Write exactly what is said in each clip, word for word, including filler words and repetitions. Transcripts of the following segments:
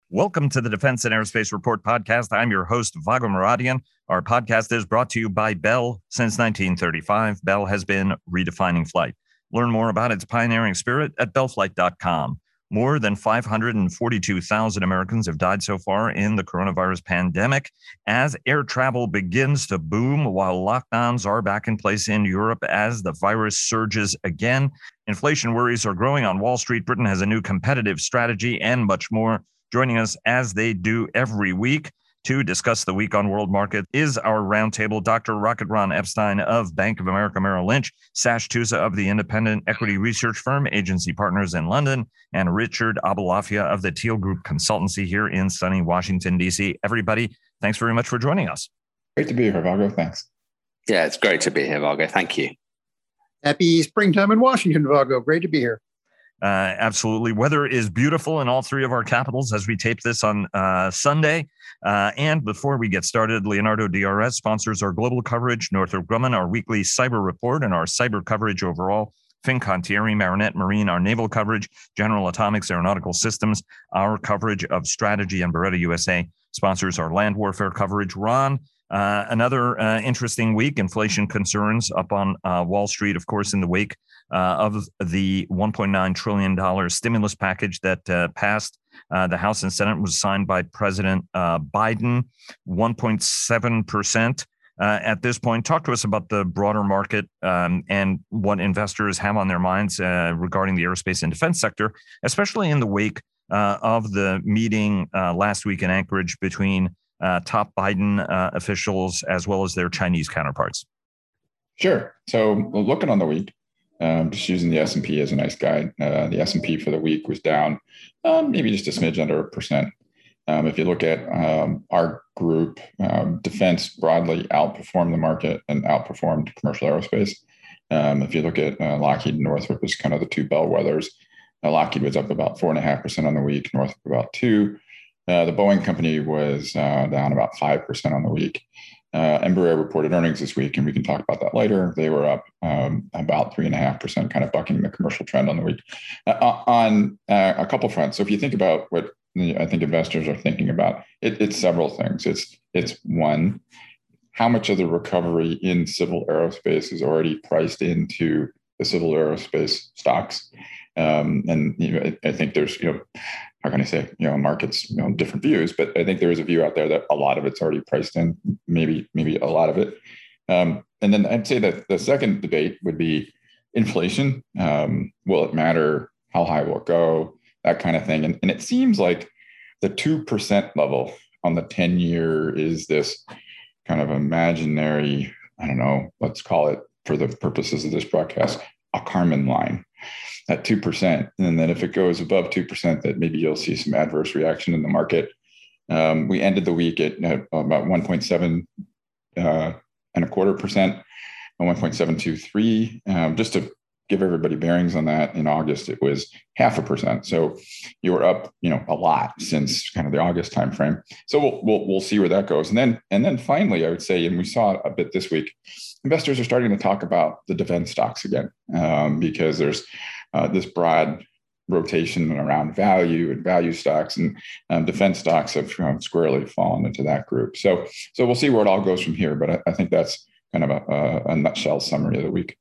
Welcome to the Defense and Aerospace Report podcast. I'm your host, Vago Muradian. Our podcast is brought to you by Bell. Since nineteen thirty-five, Bell has been redefining flight. Learn more about its pioneering spirit at bell flight dot com. More than five hundred forty-two thousand Americans have died so far in the coronavirus pandemic as air travel begins to boom while lockdowns are back in place in Europe as the virus surges again. Inflation worries are growing on Wall Street. Britain has a new competitive strategy and much more. Joining us as they do every week to discuss the week on world market is our roundtable, Doctor Rocket Ron Epstein of Bank of America Merrill Lynch, Sash Tusa of the independent equity research firm Agency Partners in London, and Richard Abulafia of the Teal Group Consultancy here in sunny Washington, D C. Everybody, thanks very much for joining us. Great to be here, Vago. Thanks. Yeah, it's great to be here, Vago. Thank you. Happy springtime in Washington, Vago. Great to be here. Uh, absolutely. Weather is beautiful in all three of our capitals as we tape this on uh, Sunday. Uh, and before we get started, Leonardo D R S sponsors our global coverage, Northrop Grumman, our weekly cyber report, and our cyber coverage overall. Fincantieri, Marinette Marine, our naval coverage, General Atomics, Aeronautical Systems, our coverage of strategy, and Beretta U S A sponsors our land warfare coverage. Ron, Uh, another uh, interesting week, inflation concerns up on uh, Wall Street, of course, in the wake uh, of the one point nine trillion dollars stimulus package that uh, passed uh, the House and Senate, was signed by President uh, Biden, one point seven percent. Uh, at this point, talk to us about the broader market um, and what investors have on their minds uh, regarding the aerospace and defense sector, especially in the wake uh, of the meeting uh, last week in Anchorage between Uh, top Biden uh, officials as well as their Chinese counterparts. Sure. So looking on the week, um, just using the S and P as a nice guide, uh, the S and P for the week was down um, maybe just a smidge under a percent. Um, if you look at um, our group, um, defense broadly outperformed the market and outperformed commercial aerospace. Um, if you look at uh, Lockheed and Northrop as kind of the two bellwethers, uh, Lockheed was up about four and a half percent on the week, Northrop about two. Uh, the Boeing company was uh, down about five percent on the week. Uh, Embraer reported earnings this week, and we can talk about that later. They were up um, about three point five percent, kind of bucking the commercial trend on the week. Uh, on uh, a couple fronts. So if you think about what I think investors are thinking about, it, it's several things. It's, it's one, how much of the recovery in civil aerospace is already priced into the civil aerospace stocks? Um, and you know, I, I think there's, you know, how can I say, you know, markets, you know, different views, but I think there is a view out there that a lot of it's already priced in, maybe, maybe a lot of it. Um, and then I'd say that the second debate would be inflation. Um, will it matter? How high will it go? That kind of thing. And, and it seems like the two percent level on the ten year is this kind of imaginary, I don't know, let's call it for the purposes of this broadcast, a Kármán line at two percent. And then if it goes above two percent, that maybe you'll see some adverse reaction in the market. Um, we ended the week at, at about one point seven uh, and a quarter percent, and one point seven two three. Um, just to give everybody bearings on that, in August, it was half a percent. So you were up, you know, a lot since kind of the August timeframe. So we'll, we'll, we'll see where that goes. And then, and then finally, I would say, and we saw it a bit this week, investors are starting to talk about the defense stocks again, um, because there's uh, this broad rotation around value and value stocks, and um, defense stocks have um, squarely fallen into that group. So, so we'll see where it all goes from here. But I, I think that's kind of a, a, a nutshell summary of the week.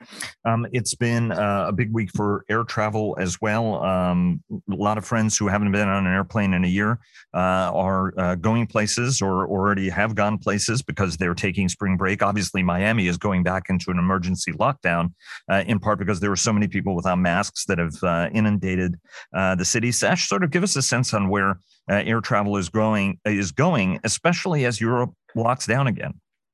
Um, it's been uh, a big week for air travel as well. Um, a lot of friends who haven't been on an airplane in a year uh, are uh, going places or already have gone places because they're taking spring break. Obviously, Miami is going back into an emergency lockdown, uh, in part because there were so many people without masks that have uh, inundated uh, the city. Sash, sort of give us a sense on where uh, air travel is going, is going, especially as Europe locks down again.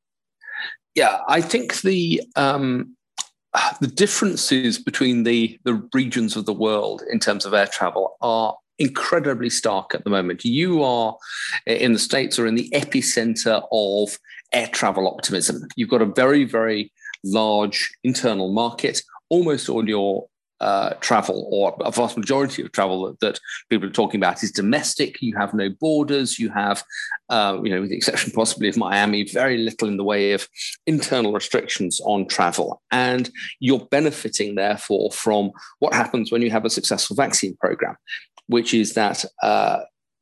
Yeah, I think the um, the differences between the, the regions of the world in terms of air travel are incredibly stark at the moment. You are in the States or in the epicenter of air travel optimism. You've got a very, very large internal market. Almost all your uh, travel, or a vast majority of travel that, that people are talking about, is domestic. You have no borders. You have, uh, you know, with the exception possibly of Miami, very little in the way of internal restrictions on travel. And you're benefiting, therefore, from what happens when you have a successful vaccine program, which is that uh,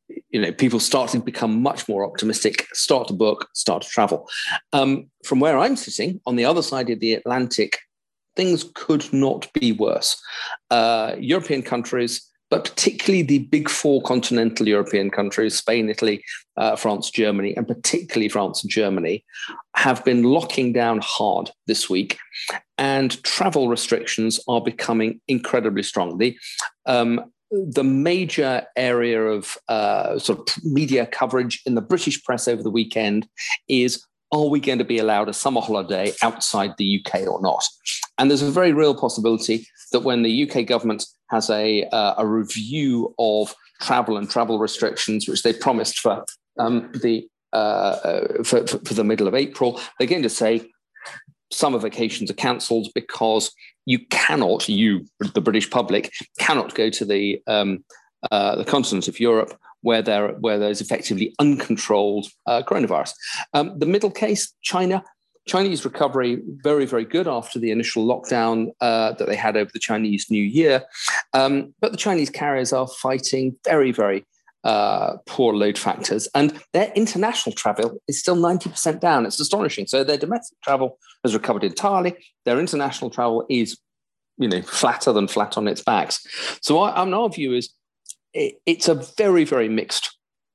you know, people start to become much more optimistic, start to book, start to travel. Um, from where I'm sitting on the other side of the Atlantic, things could not be worse. Uh, European countries, but particularly the big four continental European countries, Spain, Italy, uh, France, Germany, and particularly France and Germany, have been locking down hard this week, and travel restrictions are becoming incredibly strong. The, um, the major area of uh, sort of media coverage in the British press over the weekend is, are we going to be allowed a summer holiday outside the U K or not? And there's a very real possibility that when the U K government has a, uh, a review of travel and travel restrictions, which they promised for um, the uh, for, for the middle of April, they're going to say summer vacations are cancelled because you cannot, you, the British public, cannot go to the um, uh, the continent of Europe where there where there's effectively uncontrolled uh, coronavirus. Um, the middle case, China. Chinese recovery, very, very good after the initial lockdown uh, that they had over the Chinese New Year. Um, but the Chinese carriers are fighting very, very uh, poor load factors. And their international travel is still ninety percent down. It's astonishing. So their domestic travel has recovered entirely. Their international travel is, you know, flatter than flat on its backs. So I, um, our view is it, it's a very, very mixed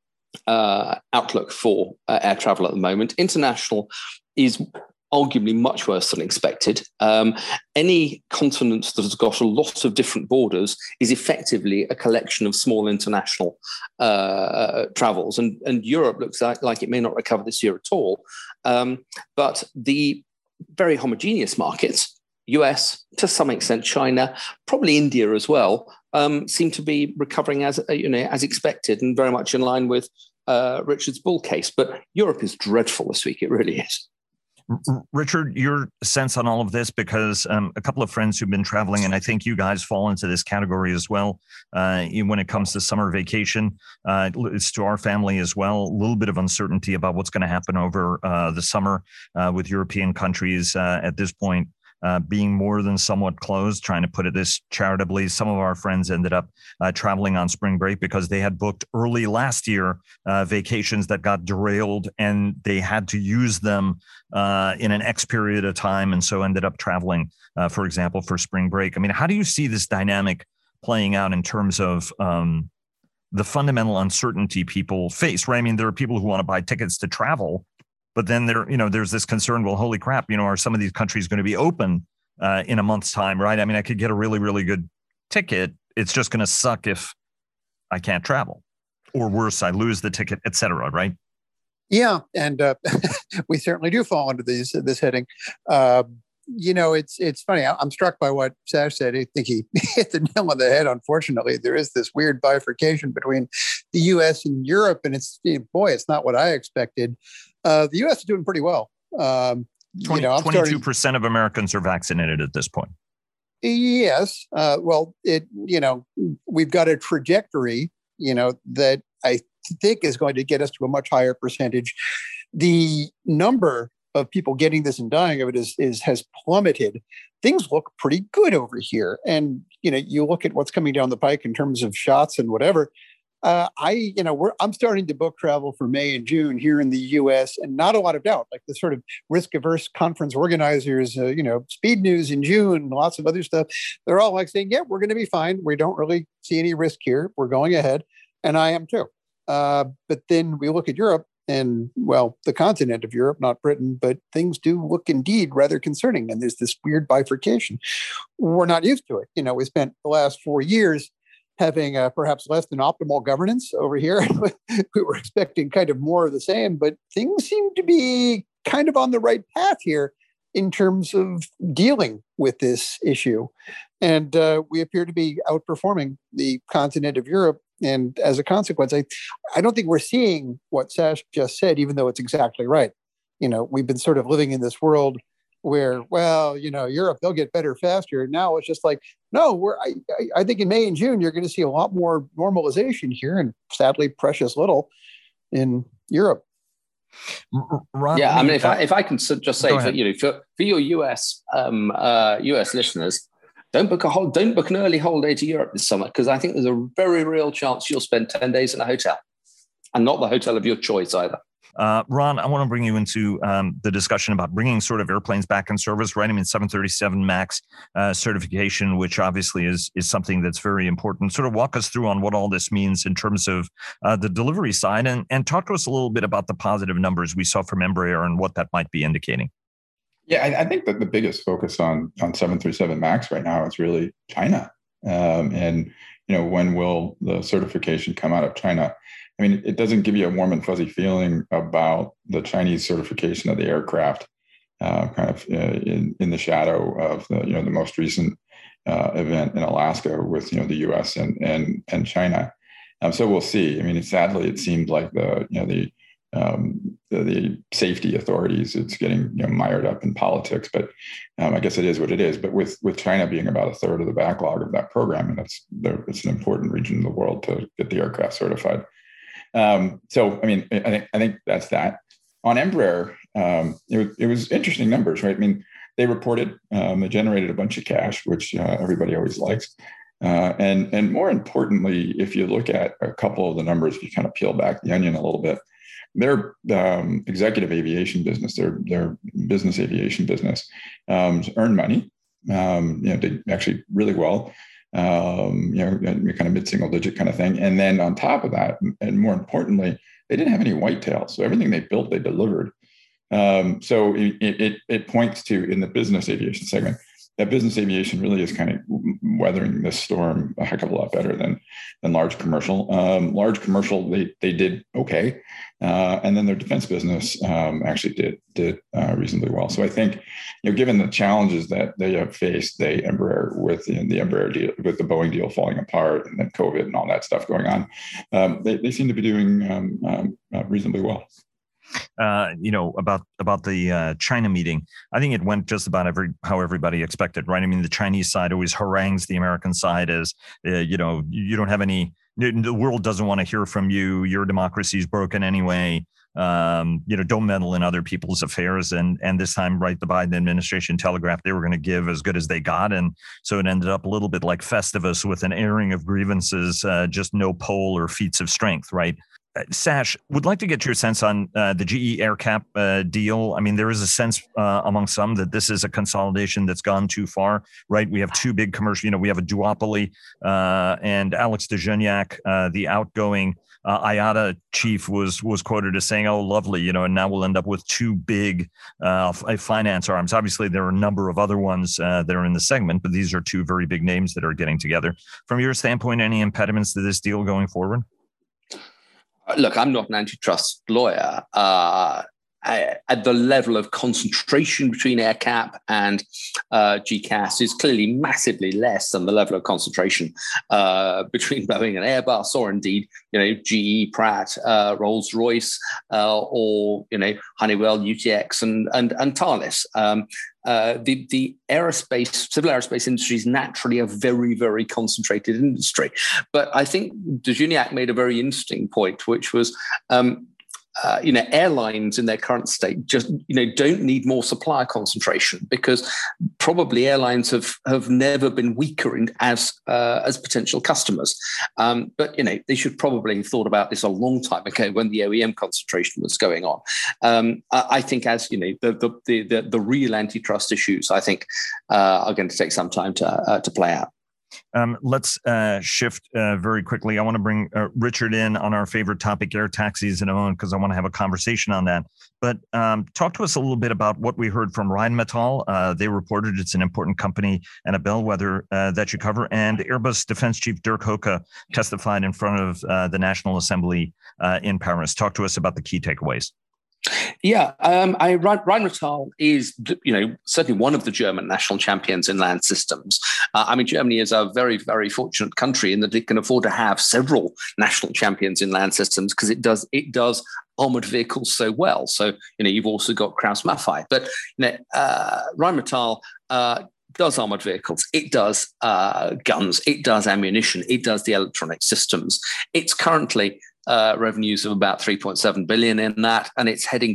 uh, outlook for uh, air travel at the moment. International is arguably much worse than expected. Um, any continent that has got a lot of different borders is effectively a collection of small international uh, travels. And, and Europe looks like, like it may not recover this year at all. Um, but the very homogeneous markets, U S, to some extent China, probably India as well, um, seem to be recovering as, you know, as expected and very much in line with uh, Richard's bull case. But Europe is dreadful this week. It really is. Richard, your sense on all of this, because um, a couple of friends who've been traveling, and I think you guys fall into this category as well, uh, when it comes to summer vacation. Uh, it's to our family as well, a little bit of uncertainty about what's going to happen over uh, the summer uh, with European countries uh, at this point. Uh, being more than somewhat closed, trying to put it this charitably. Some of our friends ended up uh, traveling on spring break because they had booked early last year uh, vacations that got derailed, and they had to use them uh, in an X period of time, and so ended up traveling, uh, for example, for spring break. I mean, how do you see this dynamic playing out in terms of um, the fundamental uncertainty people face, right? I mean, there are people who want to buy tickets to travel, but then there, you know, there's this concern, well, holy crap, you know, are some of these countries going to be open uh, in a month's time, right? I mean, I could get a really, really good ticket. It's just going to suck if I can't travel, or worse, I lose the ticket, et cetera, right? Yeah, and uh, we certainly do fall into these, this heading. Uh, you know, it's it's funny. I'm struck by what Sash said. I think he hit the nail on the head. Unfortunately, there is this weird bifurcation between the U S and Europe, and it's, boy, it's not what I expected. Uh, the U S is doing pretty well. Um, twenty, you know, twenty-two percent of Americans are vaccinated at this point. Yes. Uh, well, it, you know, we've got a trajectory, you know, that I think is going to get us to a much higher percentage. The number of people getting this and dying of it is, is has plummeted. Things look pretty good over here. And, you know, you look at what's coming down the pike in terms of shots and whatever. Uh, I, you know, we're, I'm starting to book travel for May and June here in the U S, and not a lot of doubt. Like the sort of risk-averse conference organizers, uh, you know, Speed News in June, lots of other stuff. They're all like saying, "Yeah, we're going to be fine. We don't really see any risk here. We're going ahead," and I am too. Uh, but then we look at Europe, and well, the continent of Europe, not Britain, but things do look indeed rather concerning. And there's this weird bifurcation. We're not used to it. You know, we spent the last four years having uh, perhaps less than optimal governance over here. We were expecting kind of more of the same, but things seem to be kind of on the right path here in terms of dealing with this issue. And uh, we appear to be outperforming the continent of Europe. And as a consequence, I, I don't think we're seeing what Sash just said, even though it's exactly right. You know, we've been sort of living in this world where, well, you know, Europe, they'll get better faster. Now it's just like, no, we're, I, I think in May and June, you're going to see a lot more normalization here, and sadly, precious little in Europe. Ron, yeah, I mean, if I, if I can just say, for, you know, for, for your U S um, uh, U S listeners, don't book a whole, don't book an early holiday to Europe this summer, because I think there's a very real chance you'll spend ten days in a hotel. and not the hotel of your choice either. Uh, Ron, I want to bring you into um, the discussion about bringing sort of airplanes back in service, right? I mean, seven thirty-seven MAX uh, certification, which obviously is is something that's very important. Sort of walk us through on what all this means in terms of uh, the delivery side, and, and talk to us a little bit about the positive numbers we saw from Embraer and what that might be indicating. Yeah, I, I think that the biggest focus on on seven thirty-seven MAX right now is really China. Um, and, you know, when will the certification come out of China? I mean, it doesn't give you a warm and fuzzy feeling about the Chinese certification of the aircraft, uh, kind of uh, in in the shadow of the you know the most recent uh, event in Alaska with you know the U S and and and China. Um, so we'll see. I mean, sadly, it seems like the you know the um, the, the safety authorities, it's getting you know mired up in politics. But um, I guess it is what it is. But with with China being about a third of the backlog of that program, and it's it's an important region of the world to get the aircraft certified. Um, so, I mean, I think I think that's that. On Embraer, um, it, was, it was interesting numbers, right? I mean, they reported um, they generated a bunch of cash, which uh, everybody always likes, uh, and and more importantly, if you look at a couple of the numbers, if you kind of peel back the onion a little bit, their um, executive aviation business, their their business aviation business, um, earned money. Um, you know, did actually really well. Um, you know, kind of mid-single digit kind of thing. And then on top of that, and more importantly, they didn't have any whitetails. So everything they built, they delivered. Um, so it, it, it points to, in the business aviation segment, that business aviation really is kind of weathering this storm a heck of a lot better than, than large commercial. Um, large commercial, they they did okay. Uh, and then their defense business um, actually did did uh, reasonably well. So I think, you know, given the challenges that they have faced, they Embraer with the, the Embraer deal, with the Boeing deal falling apart, and then COVID and all that stuff going on, um, they they seem to be doing um, um, uh, reasonably well. Uh, you know, about about the uh, China meeting, I think it went just about every how everybody expected, right? I mean, the Chinese side always harangues the American side as, uh, you know, you don't have any, the world doesn't want to hear from you. Your democracy is broken anyway. Um, you know, don't meddle in other people's affairs. And and this time, right, the Biden administration telegraphed they were going to give as good as they got. And so it ended up a little bit like Festivus with an airing of grievances, uh, just no poll or feats of strength, right? Sash, would like to get your sense on uh, the G E AerCap uh, deal. I mean, there is a sense uh, among some that this is a consolidation that's gone too far, right? We have two big commercial, you know, we have a duopoly, uh, and Alex Dejoniak, uh, the outgoing uh, I A T A chief, was was quoted as saying, "Oh, lovely, you know," and now we'll end up with two big uh, finance arms. Obviously, there are a number of other ones uh, that are in the segment, but these are two very big names that are getting together. From your standpoint, any impediments to this deal going forward? Look, I'm not an antitrust lawyer. Uh, I, at the level of concentration between AerCap and uh, G C A S is clearly massively less than the level of concentration uh, between Boeing and Airbus, or indeed, you know, G E, Pratt, uh, Rolls-Royce, uh, or you know, Honeywell, U T X, and and and Thales. Um, Uh, the, the aerospace, civil aerospace industry is naturally a very, very concentrated industry. But I think Dejoniak made a very interesting point, which was, um, uh, you know, airlines in their current state just, you know, don't need more supplier concentration, because probably airlines have have never been weaker in, as uh, as potential customers. Um, but, you know, they should probably have thought about this a long time ago when the O E M concentration was going on. Um, I, I think as, you know, the the the, the, the real antitrust issues, I think, uh, are going to take some time to uh, to play out. Um, let's uh, shift uh, very quickly. I want to bring uh, Richard in on our favorite topic, air taxis, in a moment, because I want to have a conversation on that. But um, talk to us a little bit about what we heard from Rheinmetall. Uh, they reported it's an important company and a bellwether uh, that you cover. And Airbus Defense Chief Dirk Hoeke testified in front of uh, the National Assembly uh, in Paris. Talk to us about the key takeaways. Yeah, um, I, Rheinmetall is, you know, certainly one of the German national champions in land systems. Uh, I mean, Germany is a very, very fortunate country in that it can afford to have several national champions in land systems, because it does it does armored vehicles so well. So, you know, you've also got Krauss-Maffei, but you know, uh, Rheinmetall uh, does armored vehicles, it does uh, guns, it does ammunition, it does the electronic systems. It's currently Uh, revenues of about three point seven billion in that, and it's heading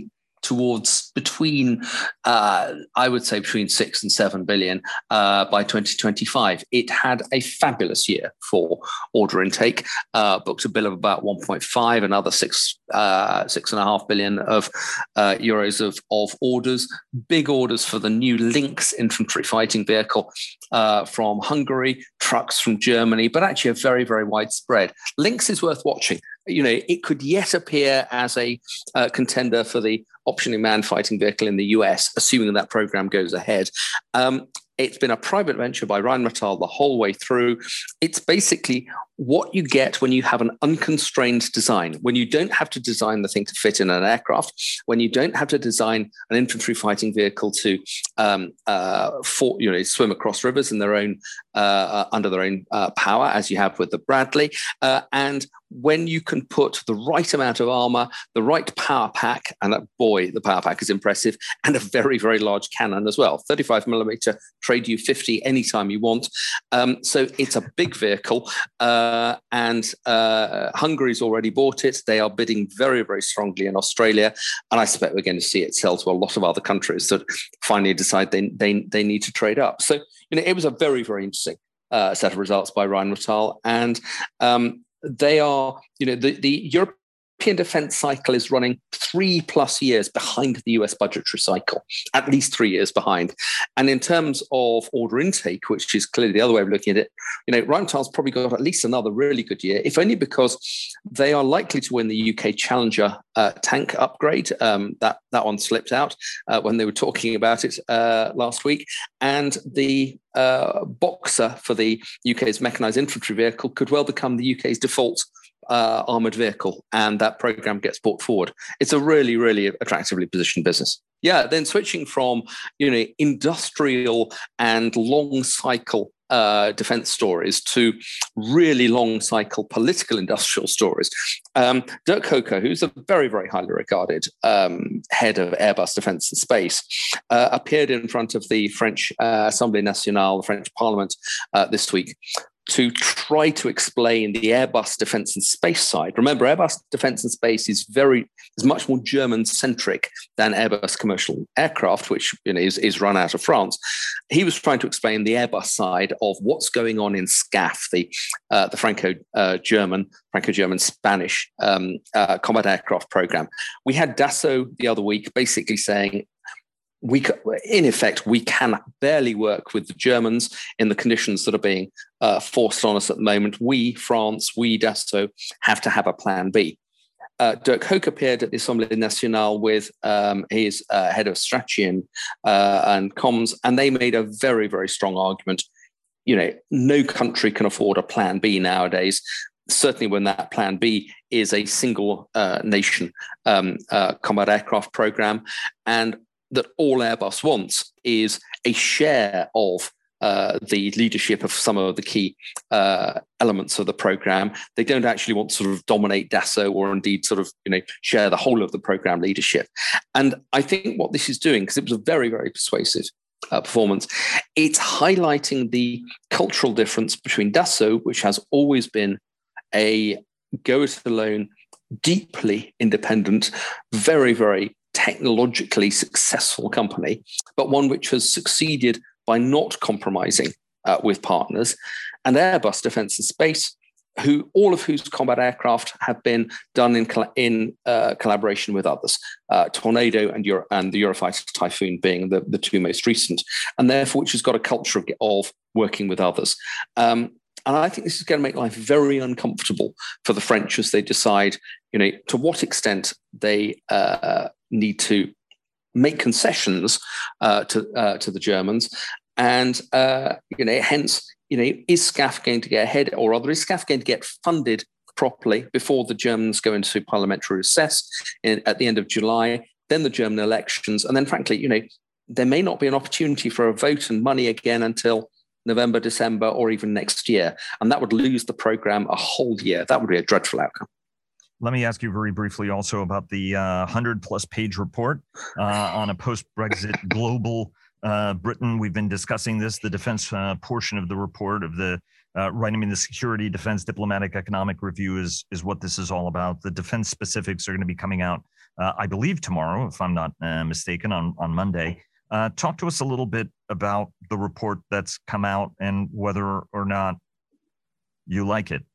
towards between, uh, I would say between six and seven billion uh, by twenty twenty-five. It had a fabulous year for order intake, uh, booked a bill of about one point five, another six, uh, six and a half billion of uh, euros of, of orders, big orders for the new Lynx infantry fighting vehicle uh, from Hungary, trucks from Germany, but actually a very, very widespread. Lynx is worth watching. You know, it could yet appear as a uh, contender for the optioning man fighting vehicle in the U S, assuming that program goes ahead. Um, it's been a private venture by Rheinmetall the whole way through. It's basically what you get when you have an unconstrained design, when you don't have to design the thing to fit in an aircraft, when you don't have to design an infantry fighting vehicle to um, uh, for, you know, swim across rivers in their own uh, under their own uh, power, as you have with the Bradley, uh, and when you can put the right amount of armor, the right power pack, and that, boy, the power pack is impressive, and a very, very large cannon as well. thirty-five millimeter, trade you fifty anytime you want. Um, so it's a big vehicle, uh, and uh, Hungary's already bought it. They are bidding very, very strongly in Australia, and I expect we're going to see it sell to a lot of other countries that finally decide they they, they need to trade up. So, you know, it was a very, very interesting uh, set of results by Rheinmetall, and um, they are, you know, the, the European defense cycle is running three plus years behind the U S budgetary cycle, at least three years behind. And in terms of order intake, which is clearly the other way of looking at it, you know, Rheinmetall's probably got at least another really good year, if only because they are likely to win the U K Challenger uh, tank upgrade. Um, that, that one slipped out uh, when they were talking about it uh, last week. And the uh, Boxer for the U K's mechanised infantry vehicle could well become the U K's default uh, armoured vehicle, and that programme gets brought forward. It's a really, really attractively positioned business. Yeah, then switching from, you know, industrial and long cycle uh, defence stories to really long cycle political industrial stories. Um, Dirk Hoeker, who's a very, very highly regarded um, head of Airbus Defence and Space, uh, appeared in front of the French uh, Assemblée Nationale, the French Parliament, uh, this week, to try to explain the Airbus Defence and Space side. Remember, Airbus Defence and Space is very is much more German-centric than Airbus Commercial Aircraft, which, you know, is, is run out of France. He was trying to explain the Airbus side of what's going on in SCAF, the uh, the Franco-German, uh, Franco-German-Spanish um, uh, combat aircraft program. We had Dassault the other week basically saying, we, in effect, we can barely work with the Germans in the conditions that are being uh, forced on us at the moment. We, France, we, Dassault, have to have a plan B. Uh, Dirk Hoeker appeared at the Assemblée Nationale with um, his uh, head of strategy and, uh, and comms, and they made a very, very strong argument. You know, no country can afford a plan B nowadays, certainly when that plan B is a single uh, nation um, uh, combat aircraft program, and that all Airbus wants is a share of uh, the leadership of some of the key uh, elements of the program. They don't actually want to sort of dominate Dassault or indeed sort of, you know, share the whole of the program leadership. And I think what this is doing, because it was a very, very persuasive uh, performance, it's highlighting the cultural difference between Dassault, which has always been a go-it-alone, deeply independent, very, very technologically successful company, but one which has succeeded by not compromising uh, with partners, and Airbus Defence and Space, who all of whose combat aircraft have been done in in uh, collaboration with others, uh, Tornado and Euro, and the Eurofighter Typhoon being the, the two most recent, and therefore which has got a culture of, of working with others. Um, And I think this is going to make life very uncomfortable for the French as they decide, you know, to what extent they uh, need to make concessions uh, to uh, to the Germans, and uh, you know, hence, you know, is SCAF going to get ahead, or rather, is SCAF going to get funded properly before the Germans go into parliamentary recess in, at the end of July, then the German elections, and then, frankly, you know, there may not be an opportunity for a vote and money again until November, December, or even next year. And that would lose the program a whole year. That would be a dreadful outcome. Let me ask you very briefly also about the uh, one hundred plus page report uh, on a post-Brexit global uh, Britain. We've been discussing this, the defense uh, portion of the report of the, uh, right, I mean, the security, defense, diplomatic, economic review is, is what this is all about. The defense specifics are going to be coming out uh, I believe tomorrow, if I'm not uh, mistaken, on, on Monday. Uh, talk to us a little bit about the report that's come out and whether or not you like it.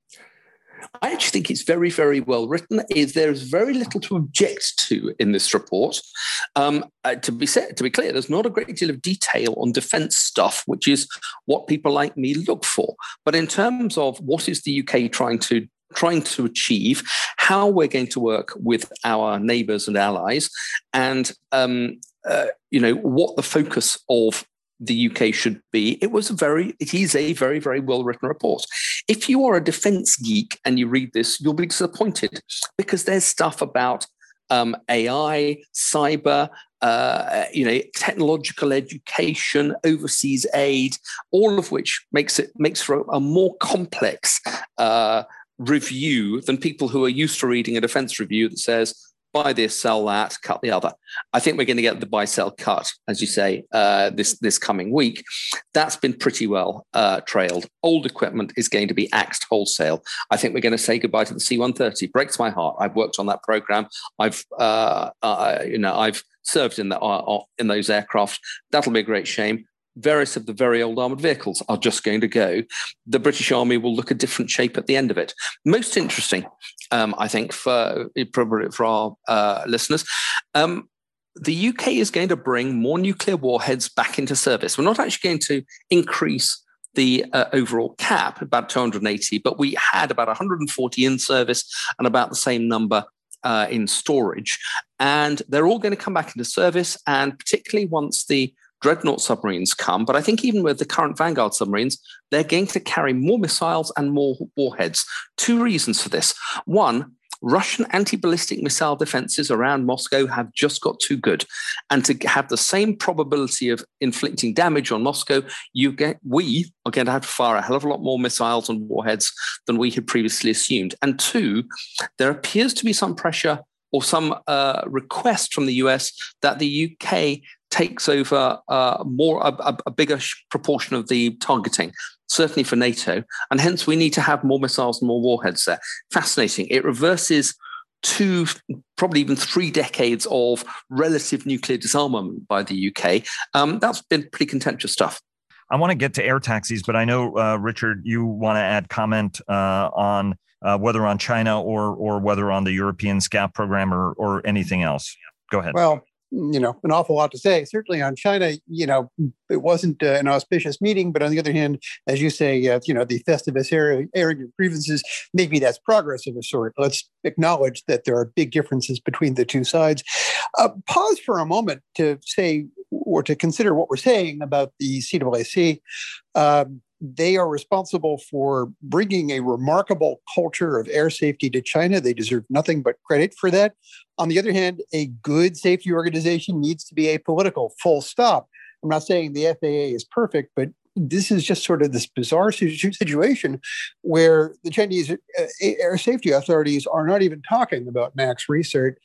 I actually think it's very, very well written. There's very little to object to in this report. Um, uh, to be said, to be clear, there's not a great deal of detail on defence stuff, which is what people like me look for. But in terms of what is the U K trying to trying to achieve, how we're going to work with our neighbours and allies, and um, uh, you know what the focus of the U K should be. It was a very, it is a very, very well-written report. If you are a defense geek and you read this, you'll be disappointed because there's stuff about um, A I, cyber, uh, you know, technological education, overseas aid, all of which makes it makes for a, a more complex uh, review than people who are used to reading a defense review that says, buy this, sell that, cut the other. I think we're going to get the buy, sell, cut, as you say, uh, this, this coming week. That's been pretty well uh, trailed. Old equipment is going to be axed wholesale. I think we're going to say goodbye to the C one thirty. Breaks my heart. I've worked on that program. I've, uh, uh, you know, I've served in, the, uh, in those aircraft. That'll be a great shame. Various of the very old armoured vehicles are just going to go. The British Army will look a different shape at the end of it. Most interesting, um, I think, for, for our uh, listeners, um, the U K is going to bring more nuclear warheads back into service. We're not actually going to increase the uh, overall cap, about two hundred eighty, but we had about one hundred forty in service and about the same number uh, in storage. And they're all going to come back into service, and particularly once the Dreadnought submarines come, but I think even with the current Vanguard submarines, they're going to carry more missiles and more warheads. Two reasons for this. One, Russian anti-ballistic missile defenses around Moscow have just got too good. And to have the same probability of inflicting damage on Moscow, you get we are going to have to fire a hell of a lot more missiles and warheads than we had previously assumed. And two, there appears to be some pressure or some uh, request from the U S that the U K takes over uh, more a, a bigger proportion of the targeting, certainly for NATO, and hence we need to have more missiles and more warheads there. Fascinating. It reverses two, probably even three decades of relative nuclear disarmament by the U K. Um, that's been pretty contentious stuff. I want to get to air taxis, but I know, uh, Richard, you want to add comment uh, on uh, whether on China or or whether on the European SCAP program or or anything else. Go ahead. Well, you know, an awful lot to say. Certainly on China, you know, it wasn't uh, an auspicious meeting, but on the other hand, as you say, uh, you know, the Festivus airing, airing of grievances, maybe that's progress of a sort. Let's acknowledge that there are big differences between the two sides. Uh, pause for a moment to say, or to consider what we're saying about the C A A C. Um, They are responsible for bringing a remarkable culture of air safety to China. They deserve nothing but credit for that. On the other hand, a good safety organization needs to be apolitical, full stop. I'm not saying the F A A is perfect, but this is just sort of this bizarre situation where the Chinese air safety authorities are not even talking about max research.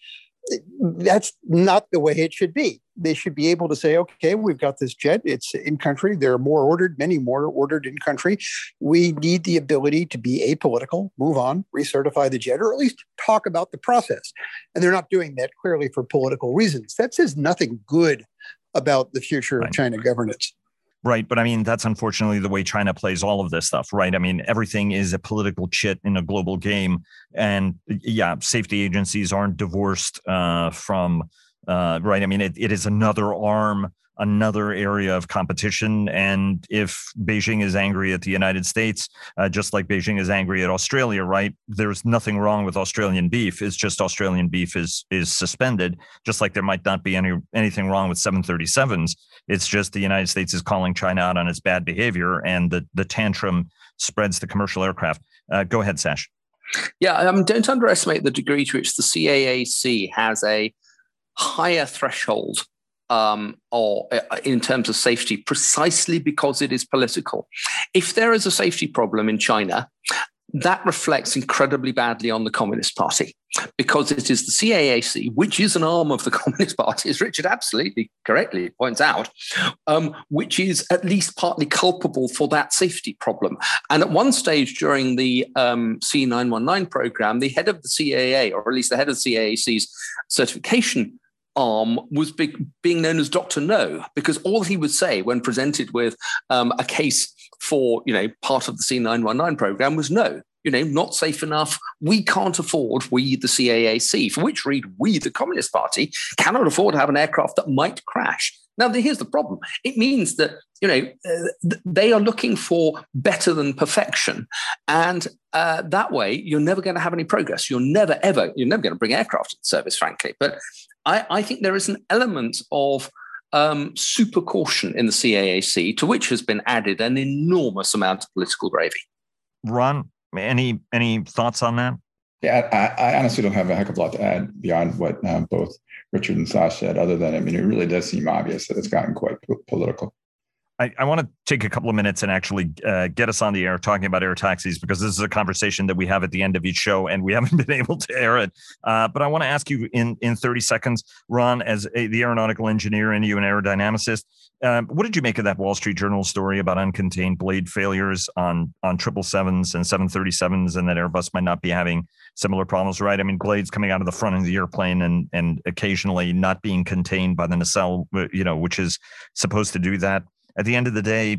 That's not the way it should be. They should be able to say, okay, we've got this jet. It's in country. There are more ordered, many more ordered in country. We need the ability to be apolitical, move on, recertify the jet, or at least talk about the process. And they're not doing that clearly for political reasons. That says nothing good about the future of China governance. Right. But I mean, that's unfortunately the way China plays all of this stuff, right? I mean, everything is a political chit in a global game. And yeah, safety agencies aren't divorced uh, from, uh, right? I mean, it, it is another arm, another area of competition. And if Beijing is angry at the United States, uh, just like Beijing is angry at Australia, right? There's nothing wrong with Australian beef. It's just Australian beef is is suspended, just like there might not be any anything wrong with seven thirty-sevens. It's just the United States is calling China out on its bad behavior, and the, the tantrum spreads to commercial aircraft. Uh, go ahead, Sash. Yeah, um, don't underestimate the degree to which the C A A C has a higher threshold Um, or in terms of safety, precisely because it is political. If there is a safety problem in China, that reflects incredibly badly on the Communist Party. because it is the C A A C, which is an arm of the Communist Party, as Richard absolutely correctly points out, um, which is at least partly culpable for that safety problem. And at one stage during the um, C nine one nine program, the head of the C A A, or at least the head of C A A C's certification arm, was big, being known as Doctor No, because all he would say when presented with um, a case for, you know, part of the C nine one nine program was no. You know, not safe enough. We can't afford, we, the C A A C, for which read we, the Communist Party, cannot afford to have an aircraft that might crash. Now, here's the problem. It means that, you know, uh, they are looking for better than perfection. And uh, that way, you're never going to have any progress. You're never, ever, you're never going to bring aircraft into service, frankly. But I, I think there is an element of um, super caution in the C A A C, to which has been added an enormous amount of political gravy. Ron? Any any thoughts on that? Yeah, I, I honestly don't have a heck of a lot to add beyond what um, both Richard and Sash said, other than, I mean, it really does seem obvious that it's gotten quite political. I, I want to take a couple of minutes and actually uh, get us on the air talking about air taxis, because this is a conversation that we have at the end of each show and we haven't been able to air it. Uh, but I want to ask you in, in thirty seconds, Ron, as a, the aeronautical engineer and you an aerodynamicist, um, what did you make of that Wall Street Journal story about uncontained blade failures on on triple sevens and seven thirty-sevens, and that Airbus might not be having similar problems, right? I mean, blades coming out of the front of the airplane and and occasionally not being contained by the nacelle, you know, which is supposed to do that. At the end of the day,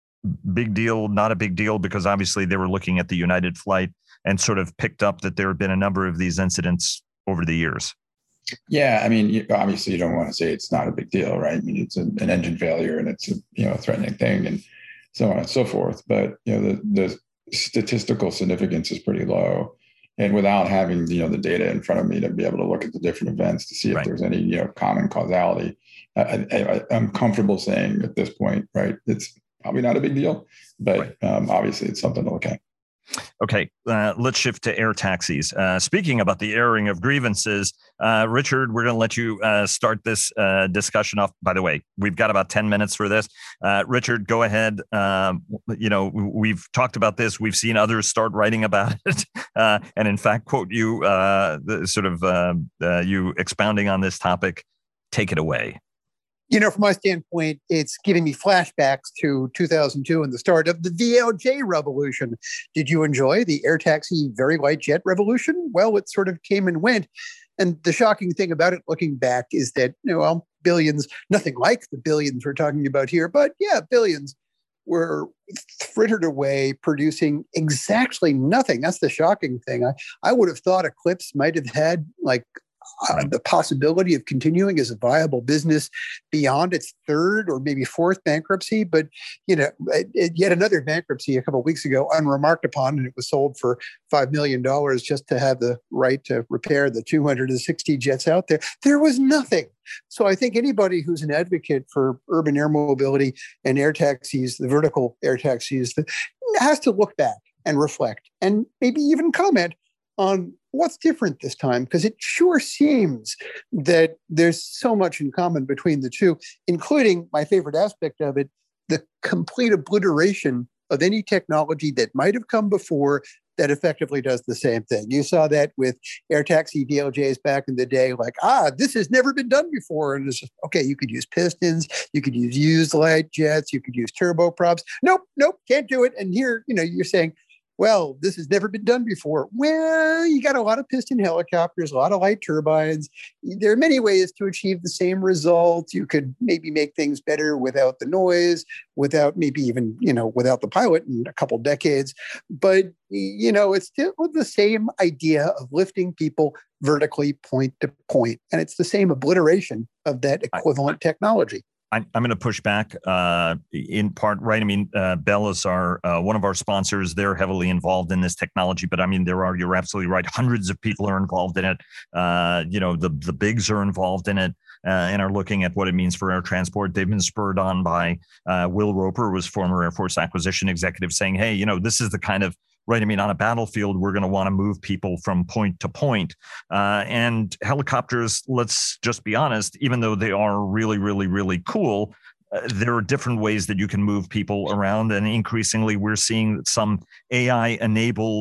big deal, not a big deal, because obviously they were looking at the United flight and sort of picked up that there have been a number of these incidents over the years. Yeah, I mean, you, obviously you don't want to say it's not a big deal, right? I mean, it's a, an engine failure and it's a, you know, a threatening thing and so on and so forth. But, you know, the, the statistical significance is pretty low. And without having, you know, the data in front of me to be able to look at the different events to see if right. there's any, you know, common causality, I, I, I'm comfortable saying at this point, right, it's probably not a big deal, but right. um, obviously it's something to look at. Okay, uh, let's shift to air taxis. Uh, speaking about the airing of grievances, uh, Richard, we're going to let you uh, start this uh, discussion off. By the way, we've got about ten minutes for this. Uh, Richard, go ahead. Um, you know, we've talked about this. We've seen others start writing about it. Uh, and in fact, quote you, uh, the, sort of uh, uh, you expounding on this topic. Take it away. You know, from my standpoint, it's giving me flashbacks to two thousand two and the start of the V L J revolution. Did you enjoy the air taxi, very light jet revolution? Well, it sort of came and went. And the shocking thing about it, looking back, is that, you know, well, billions, nothing like the billions we're talking about here, but yeah, billions were frittered away producing exactly nothing. That's the shocking thing. I, I would have thought Eclipse might have had like Uh, the possibility of continuing as a viable business beyond its third or maybe fourth bankruptcy. But, you know, it, it, yet another bankruptcy a couple of weeks ago, unremarked upon, and it was sold for five million dollars just to have the right to repair the two hundred sixty jets out there. There was nothing. So I think anybody who's an advocate for urban air mobility and air taxis, the vertical air taxis, the, has to look back and reflect and maybe even comment on what's different this time, because it sure seems that there's so much in common between the two, including my favorite aspect of it, the complete obliteration of any technology that might have come before that effectively does the same thing. You saw that with air taxi V L Js back in the day, like, ah, this has never been done before. And it's just, okay, you could use pistons, you could use used light jets, you could use turboprops. Nope, nope, can't do it. And here, you know, you're saying, well, this has never been done before. Well, you got a lot of piston helicopters, a lot of light turbines. There are many ways to achieve the same result. You could maybe make things better without the noise, without maybe even, you know, without the pilot in a couple decades. But, you know, it's still the same idea of lifting people vertically point to point. And it's the same obliteration of that equivalent technology. I, I'm going to push back uh, in part, right? I mean, uh, Bell is our uh, one of our sponsors. They're heavily involved in this technology, but I mean, there are, you're absolutely right. Hundreds of people are involved in it. Uh, you know, the the bigs are involved in it uh, and are looking at what it means for air transport. They've been spurred on by uh, Will Roper, who was former Air Force acquisition executive, saying, hey, you know, this is the kind of right. I mean, on a battlefield, we're going to want to move people from point to point. Uh, and helicopters, let's just be honest, even though they are really, really, really cool, uh, there are different ways that you can move people around. And increasingly, we're seeing some A I-enabled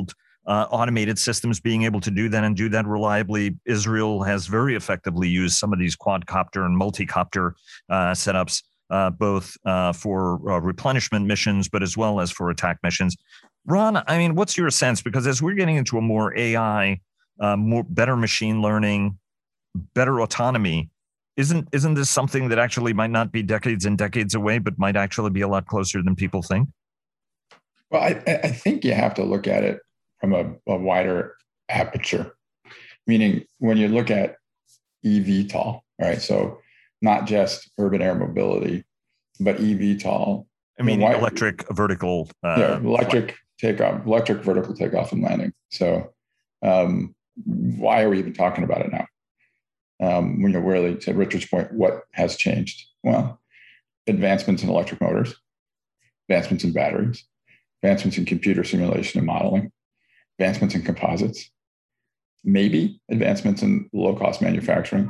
uh, automated systems being able to do that and do that reliably. Israel has very effectively used some of these quadcopter and multicopter uh, setups, uh, both uh, for uh, replenishment missions, but as well as for attack missions. Ron, I mean, what's your sense? Because as we're getting into a more A I, uh, more better machine learning, better autonomy, isn't isn't this something that actually might not be decades and decades away, but might actually be a lot closer than people think? Well, I, I think you have to look at it from a, a wider aperture, meaning when you look at eVTOL, right? So not just urban air mobility, but eVTOL. I mean, why, electric vertical. Uh, yeah, electric flight. takeoff, electric vertical takeoff and landing. So um, why are we even talking about it now? Um, when you're really, to Richard's point, what has changed? Well, advancements in electric motors, advancements in batteries, advancements in computer simulation and modeling, advancements in composites, maybe advancements in low-cost manufacturing.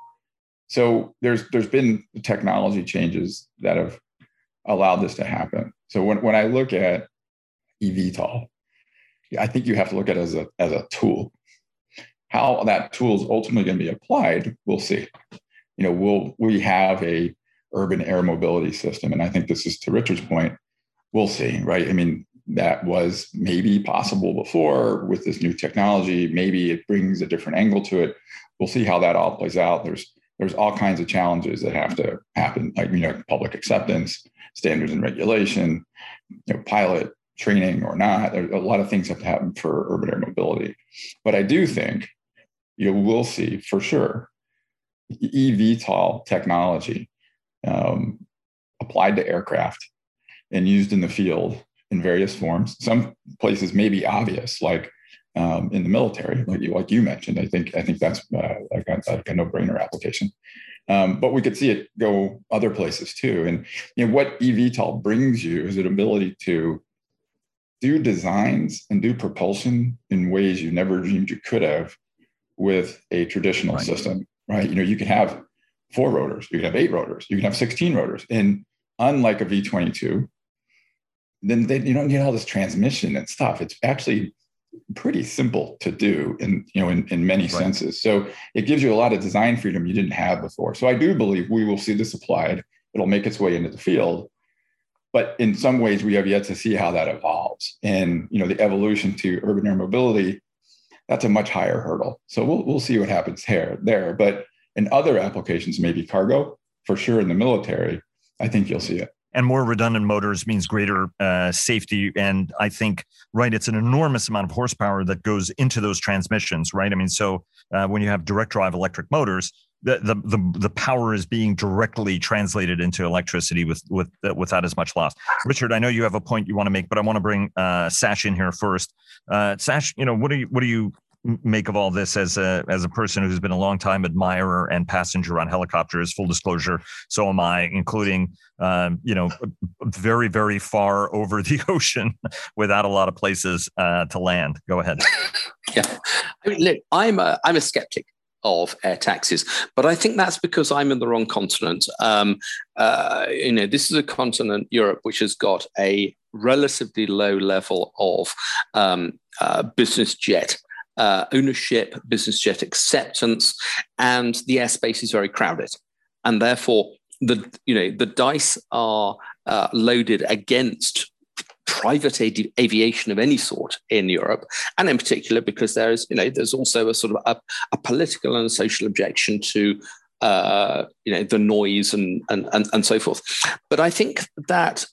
So there's there's been technology changes that have allowed this to happen. So when, when I look at eVTOL, I think you have to look at it as a as a tool. How that tool is ultimately going to be applied, we'll see. You know, will we have a urban air mobility system? And I think this is to Richard's point, we'll see, right? I mean, that was maybe possible before with this new technology. Maybe it brings a different angle to it. We'll see how that all plays out. There's there's all kinds of challenges that have to happen, like, you know, public acceptance, standards and regulation, you know, pilot training or not. There's a lot of things have to happen for urban air mobility. But I do think you will see for sure eVTOL technology um, applied to aircraft and used in the field in various forms. Some places may be obvious, like um, in the military, like you, like you mentioned. I think I think that's uh, like a, like a no-brainer application. Um, but we could see it go other places too. And you know what eVTOL brings you is an ability to do designs and do propulsion in ways you never dreamed you could have with a traditional right. system, right? You know, you can have four rotors, you can have eight rotors, you can have sixteen rotors. And unlike a V twenty-two, then they, you don't need all this transmission and stuff. It's actually pretty simple to do in, you know, in, in many right. senses. So it gives you a lot of design freedom you didn't have before. So I do believe we will see this applied. It'll make its way into the field. But in some ways, we have yet to see how that evolves. And, you know, the evolution to urban air mobility, that's a much higher hurdle. So we'll we'll see what happens here, there. But in other applications, maybe cargo, for sure in the military, I think you'll see it. And more redundant motors means greater uh, safety. And I think, right, it's an enormous amount of horsepower that goes into those transmissions, right? I mean, so uh, when you have direct drive electric motors, the, the the the power is being directly translated into electricity with with uh, without as much loss. Richard, I know you have a point you want to make, but I want to bring uh, Sash in here first. Uh, Sash, you know, what do you what do you make of all this as a as a person who's been a long time admirer and passenger on helicopters? Full disclosure, so am I, including um, you know, very very far over the ocean without a lot of places uh, to land. Go ahead. Yeah, I mean, look, I'm a I'm a skeptic of air taxis, but I think that's because I'm in the wrong continent. Um, uh, you know, this is a continent, Europe, which has got a relatively low level of um, uh, business jet uh, ownership, business jet acceptance, and the airspace is very crowded, and therefore the you know the dice are uh, loaded against private av- aviation of any sort in Europe, and in particular because there is, you know, there's also a sort of a, a political and a social objection to, uh, you know, the noise and, and and and so forth. But I think that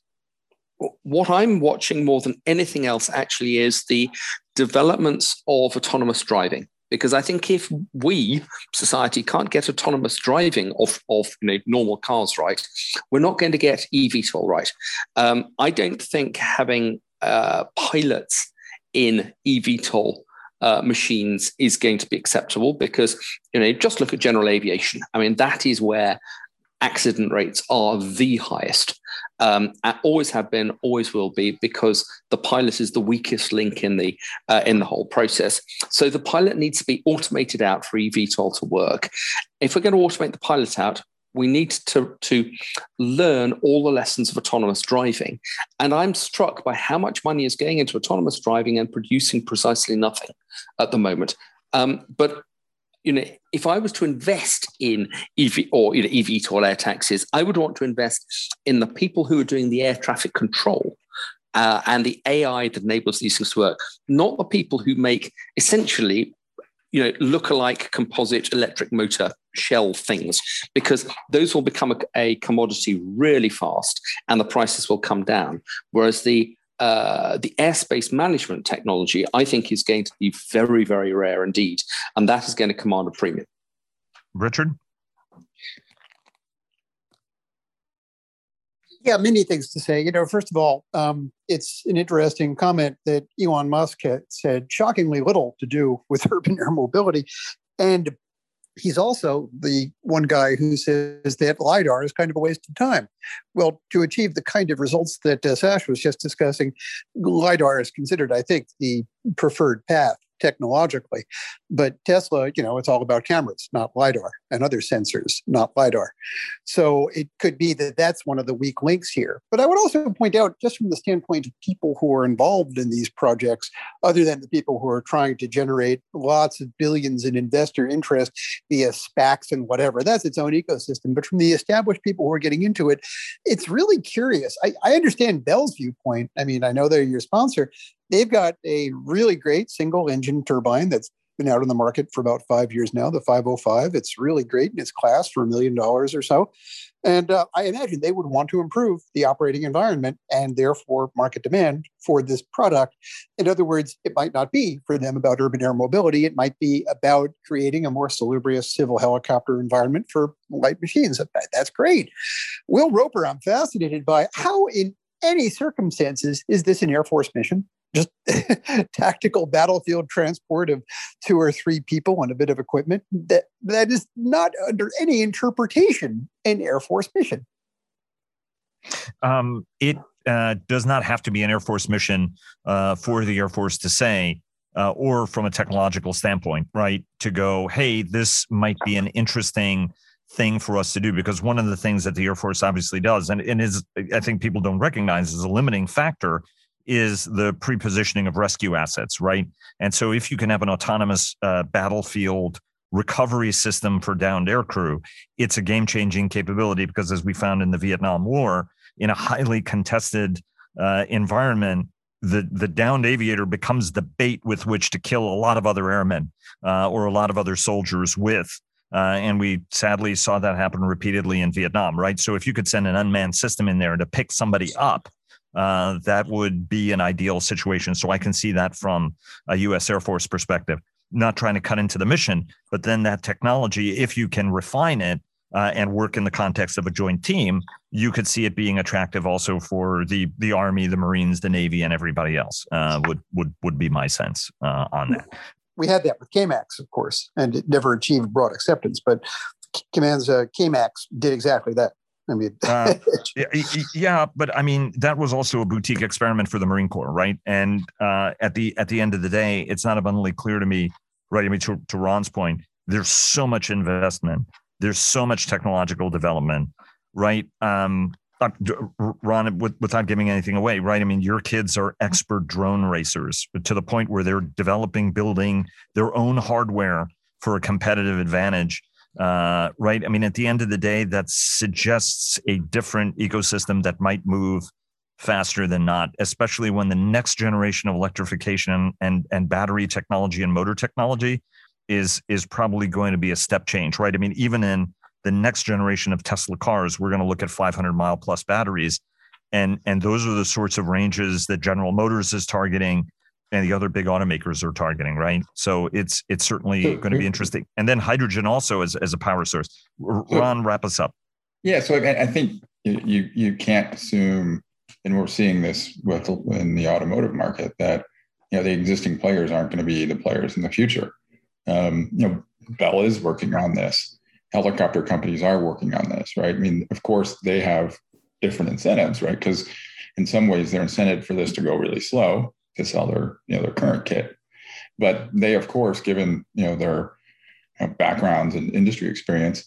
what I'm watching more than anything else actually is the developments of autonomous driving. Because I think if we, society, can't get autonomous driving of, of you know, normal cars right, we're not going to get eVTOL right. Um, I don't think having uh, pilots in eVTOL uh, machines is going to be acceptable because, you know, just look at general aviation. I mean, that is where accident rates are the highest. Um, always have been, always will be, because the pilot is the weakest link in the uh, in the whole process. So the pilot needs to be automated out for eVTOL to work. If we're going to automate the pilot out, We need to, to learn all the lessons of autonomous driving. And I'm struck by how much money is going into autonomous driving and producing precisely nothing at the moment. Um, but you know, if I was to invest in E V or you know, eVTOL air taxis, I would want to invest in the people who are doing the air traffic control uh, and the A I that enables these things to work, not the people who make essentially, you know, look-alike composite electric motor shell things, because those will become a, a commodity really fast and the prices will come down. Whereas the Uh, the airspace management technology, I think, is going to be very, very rare indeed. And that is going to command a premium. Richard? Yeah, many things to say. You know, first of all, um, it's an interesting comment that Elon Musk had said shockingly little to do with urban air mobility. And he's also the one guy who says that LiDAR is kind of a waste of time. Well, to achieve the kind of results that uh, Sash was just discussing, LiDAR is considered, I think, the preferred path technologically. But Tesla, you know, it's all about cameras, not LiDAR, and other sensors, not LiDAR. So it could be that that's one of the weak links here. But I would also point out, just from the standpoint of people who are involved in these projects, other than the people who are trying to generate lots of billions in investor interest via SPACs and whatever, that's its own ecosystem. But from the established people who are getting into it, it's really curious. I, I understand Bell's viewpoint. I mean, I know they're your sponsor. They've got a really great single engine turbine that's been out on the market for about five years now, the five oh five. It's really great in its class for a million dollars or so. And uh, I imagine they would want to improve the operating environment and therefore market demand for this product. In other words, it might not be for them about urban air mobility. It might be about creating a more salubrious civil helicopter environment for light machines. That's great. Will Roper, I'm fascinated by how in any circumstances is this an Air Force mission? Just tactical battlefield transport of two or three people and a bit of equipment. That that is not under any interpretation an Air Force mission. Um, it uh, does not have to be an Air Force mission uh, for the Air Force to say, uh, or from a technological standpoint, right? To go, hey, this might be an interesting thing for us to do, because one of the things that the Air Force obviously does, and, and is, I think people don't recognize, is a limiting factor, is the pre-positioning of rescue assets, right? And so if you can have an autonomous uh, battlefield recovery system for downed aircrew, it's a game-changing capability, because as we found in the Vietnam War, in a highly contested uh, environment, the, the downed aviator becomes the bait with which to kill a lot of other airmen uh, or a lot of other soldiers with. Uh, and we sadly saw that happen repeatedly in Vietnam, right? So if you could send an unmanned system in there to pick somebody up, Uh, that would be an ideal situation. So I can see that from a U S Air Force perspective, not trying to cut into the mission, but then that technology, if you can refine it uh, and work in the context of a joint team, you could see it being attractive also for the the Army, the Marines, the Navy, and everybody else. Uh, would would would be my sense uh, on that. We had that with K MAX, of course, and it never achieved broad acceptance. But Command's uh, K MAX did exactly that. I mean, uh, yeah, but I mean, that was also a boutique experiment for the Marine Corps, right? And uh, at the at the end of the day, it's not abundantly clear to me, right? I mean, to, to Ron's point, there's so much investment, there's so much technological development, right? Um, Ron, without giving anything away, right? I mean, your kids are expert drone racers to the point where they're developing, building their own hardware for a competitive advantage. Uh, right. I mean, at the end of the day, that suggests a different ecosystem that might move faster than not, especially when the next generation of electrification and, and battery technology and motor technology is, is probably going to be a step change, right? I mean, even in the next generation of Tesla cars, we're going to look at five hundred mile plus batteries. And, and those are the sorts of ranges that General Motors is targeting and the other big automakers are targeting, right? So it's it's certainly going to be interesting. And then hydrogen also as, as a power source. Ron, wrap us up. Yeah, so I, I think you you can't assume, and we're seeing this with in the automotive market, that you know the existing players aren't going to be the players in the future. Um, you know, Bell is working on this. Helicopter companies are working on this, right? I mean, of course, they have different incentives, right? Because in some ways, they're incented for this to go really slow, to sell their, you know, their current kit. But they, of course, given, you know, their you know, backgrounds and industry experience,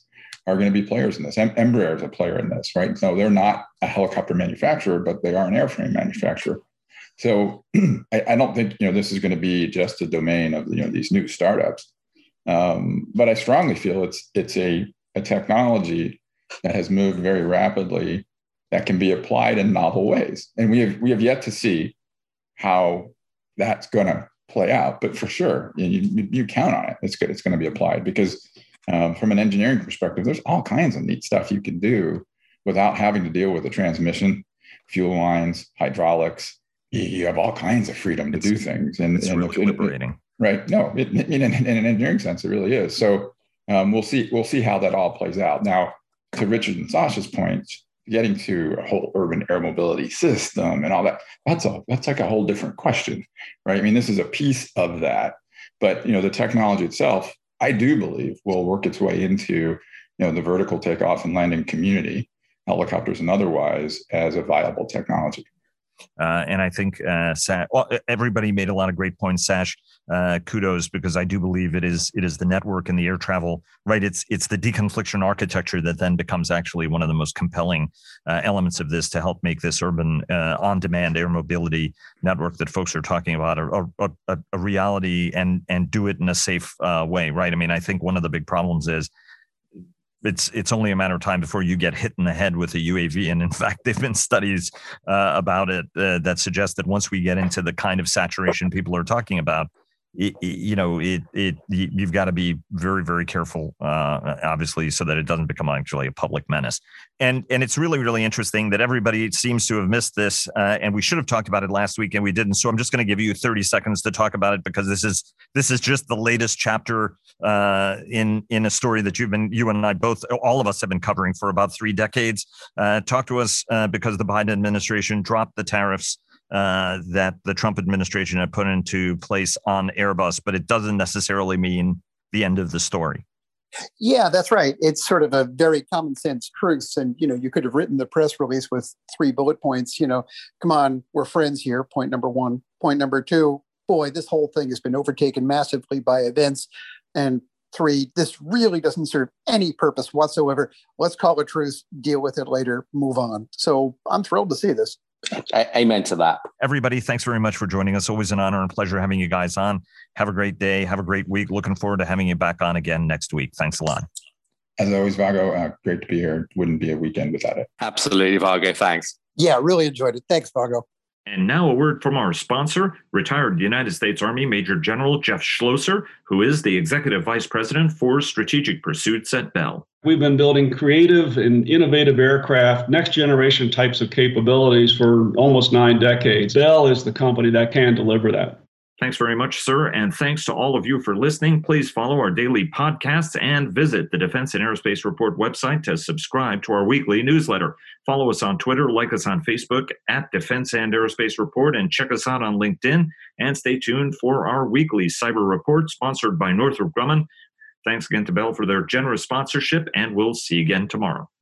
are going to be players in this. Em- Embraer is a player in this, right? So they're not a helicopter manufacturer, but they are an airframe manufacturer. So I, I don't think, you know, this is going to be just a domain of, you know, these new startups. Um, but I strongly feel it's it's a, a technology that has moved very rapidly that can be applied in novel ways. And we have we have yet to see how that's going to play out. But for sure, you, you, you count on it. It's good. It's going to be applied because um, from an engineering perspective, there's all kinds of neat stuff you can do without having to deal with the transmission, fuel lines, hydraulics. You, you have all kinds of freedom to it's, do things. And it's and really it, liberating. It, right. No, it, it, in, in an engineering sense, it really is. So um, we'll see. We'll see how that all plays out. Now, to Richard and Sasha's point, getting to a whole urban air mobility system and all that, that's a that's like a whole different question, right? I mean, this is a piece of that, but you know, the technology itself, I do believe, will work its way into, you know, the vertical takeoff and landing community, helicopters and otherwise, as a viable technology. Uh, and I think uh, Sash, well, everybody made a lot of great points. Sash, uh, kudos, because I do believe it is it is the network and the air travel, right? It's it's the deconfliction architecture that then becomes actually one of the most compelling uh, elements of this to help make this urban uh, on-demand air mobility network that folks are talking about a, a, a reality, and and do it in a safe uh, way, right? I mean, I think one of the big problems is It's it's only a matter of time before you get hit in the head with a U A V. And in fact, there have been studies uh, about it uh, that suggest that once we get into the kind of saturation people are talking about, it, it, you know, it it you've got to be very, very careful, uh, obviously, so that it doesn't become actually a public menace. And and it's really, really interesting that everybody seems to have missed this. Uh, and we should have talked about it last week, and we didn't. So I'm just going to give you thirty seconds to talk about it, because this is this is just the latest chapter uh, in in a story that you've been, you and I both, all of us have been covering for about three decades. Uh, talk to us uh, because the Biden administration dropped the tariffs uh, that the Trump administration had put into place on Airbus, but it doesn't necessarily mean the end of the story. Yeah, that's right. It's sort of a very common sense truth. And, you know, you could have written the press release with three bullet points. You know, come on, we're friends here. Point number one. Point number two, boy, this whole thing has been overtaken massively by events. And three, this really doesn't serve any purpose whatsoever. Let's call it truce, deal with it later, move on. So I'm thrilled to see this. Amen to that. Everybody, thanks very much for joining us. Always an honor and pleasure having you guys on. Have a great day. Have a great week. Looking forward to having you back on again next week. Thanks a lot. As always, Vago, uh, great to be here. Wouldn't be a weekend without it. Absolutely, Vago. Thanks. Yeah, really enjoyed it. Thanks, Vago. And now a word from our sponsor, retired United States Army Major General Jeff Schlosser, who is the Executive Vice President for Strategic Pursuits at Bell. We've been building creative and innovative aircraft, next generation types of capabilities for almost nine decades. Bell is the company that can deliver that. Thanks very much, sir. And thanks to all of you for listening. Please follow our daily podcasts and visit the Defense and Aerospace Report website to subscribe to our weekly newsletter. Follow us on Twitter, like us on Facebook at Defense and Aerospace Report, and check us out on LinkedIn. And stay tuned for our weekly cyber report sponsored by Northrop Grumman. Thanks again to Bell for their generous sponsorship, and we'll see you again tomorrow.